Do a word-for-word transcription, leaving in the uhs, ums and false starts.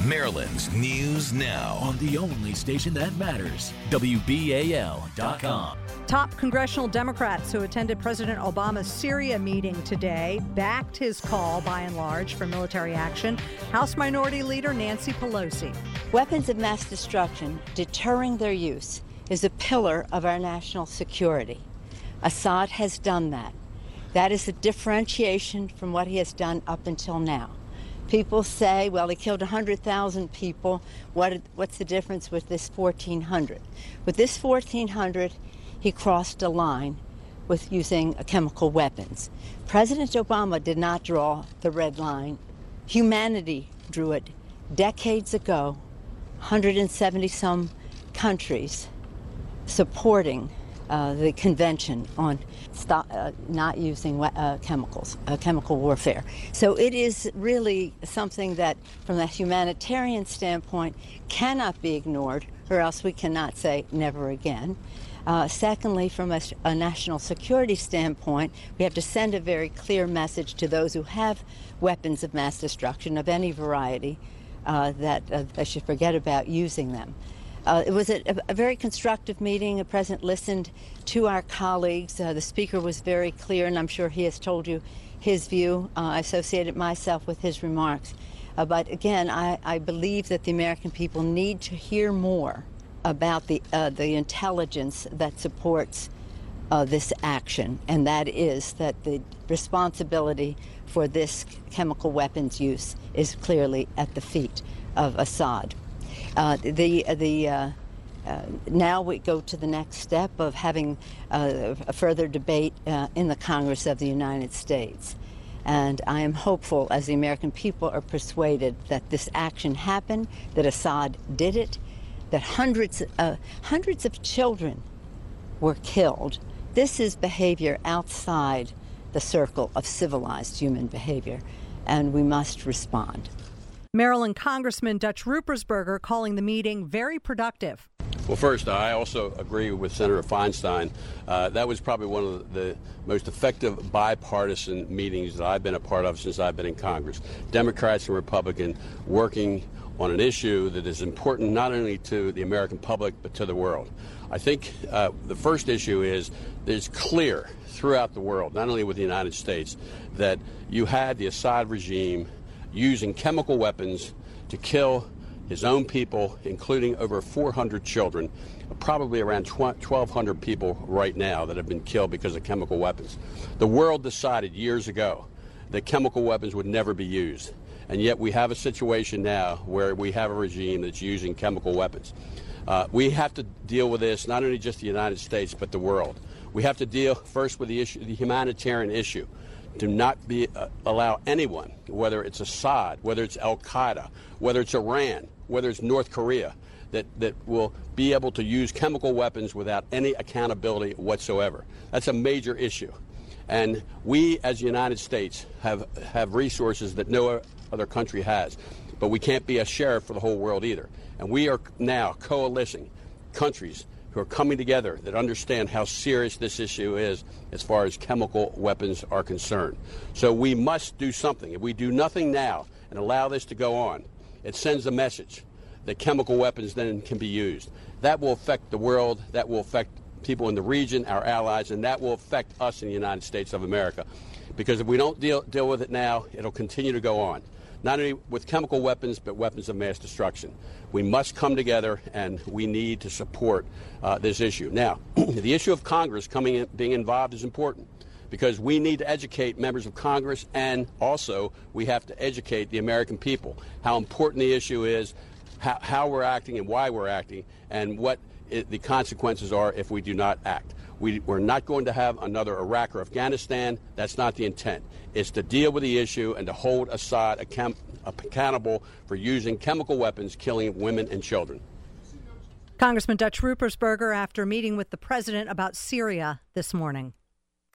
Maryland's News Now on the only station that matters, W B A L dot com. Top congressional Democrats who attended President Obama's Syria meeting today backed his call, by and large, for military action. House Minority Leader Nancy Pelosi. Weapons of mass destruction, deterring their use, is a pillar of our national security. Assad has done that. That is a differentiation from what he has done up until now. People say, well, he killed one hundred thousand people. What, what's the difference with this fourteen hundred? With this fourteen hundred, he crossed a line with using chemical weapons. President Obama did not draw the red line. Humanity drew it decades ago, one hundred seventy some countries supporting uh, the Convention on stop, uh, not using uh, chemicals, uh, chemical warfare. So it is really something that, from a humanitarian standpoint, cannot be ignored, or else we cannot say never again. Uh, secondly, from a, a national security standpoint, we have to send a very clear message to those who have weapons of mass destruction of any variety uh, that uh, they should forget about using them. Uh, it was a, a very constructive meeting. The president listened to our colleagues. Uh, the speaker was very clear, and I'm sure he has told you his view. Uh, I associated myself with his remarks. Uh, but again, I, I believe that the American people need to hear more about the uh, the intelligence that supports uh, this action, and that is that the responsibility for this chemical weapons use is clearly at the feet of Assad. Uh, the the uh, uh, now we go to the next step of having uh, a further debate uh, in the Congress of the United States. And I am hopeful, as the American people are persuaded that this action happened, that Assad did it, that hundreds, uh, hundreds of children were killed. This is behavior outside the circle of civilized human behavior, and we must respond. Maryland Congressman Dutch Ruppersberger calling the meeting very productive. Well, first, I also agree with Senator Feinstein. Uh, that was probably one of the most effective bipartisan meetings that I've been a part of since I've been in Congress. Democrats and Republicans working on an issue that is important not only to the American public but to the world. I think uh, the first issue is it's clear throughout the world, not only with the United States, that you had the Assad regime using chemical weapons to kill his own people, including over four hundred children, probably around twelve hundred people right now that have been killed because of chemical weapons. The world decided years ago that chemical weapons would never be used. And yet we have a situation now where we have a regime that's using chemical weapons. Uh, we have to deal with this, not only just the United States, but the world. We have to deal first with the issue, the humanitarian issue. Do not be uh, allow anyone, whether it's Assad, whether it's Al-Qaeda, whether it's Iran, whether it's North Korea, that, that will be able to use chemical weapons without any accountability whatsoever. That's a major issue. And we, as the United States, have, have resources that no other country has. But we can't be a sheriff for the whole world either. And we are now coalescing countries who are coming together that understand how serious this issue is as far as chemical weapons are concerned. So we must do something. If we do nothing now and allow this to go on, it sends a message that chemical weapons then can be used. That will affect the world. That will affect people in the region, our allies, and that will affect us in the United States of America. Because if we don't deal, deal with it now, it'll continue to go on. Not only with chemical weapons, but weapons of mass destruction. We must come together, and we need to support uh, this issue. Now, the issue of Congress coming in, being involved is important, because we need to educate members of Congress, and also we have to educate the American people how important the issue is, how, how we're acting and why we're acting, and what it, the consequences are if we do not act. We, we're not going to have another Iraq or Afghanistan. That's not the intent. It's to deal with the issue and to hold Assad account, accountable for using chemical weapons, killing women and children. Congressman Dutch Ruppersberger after meeting with the president about Syria this morning.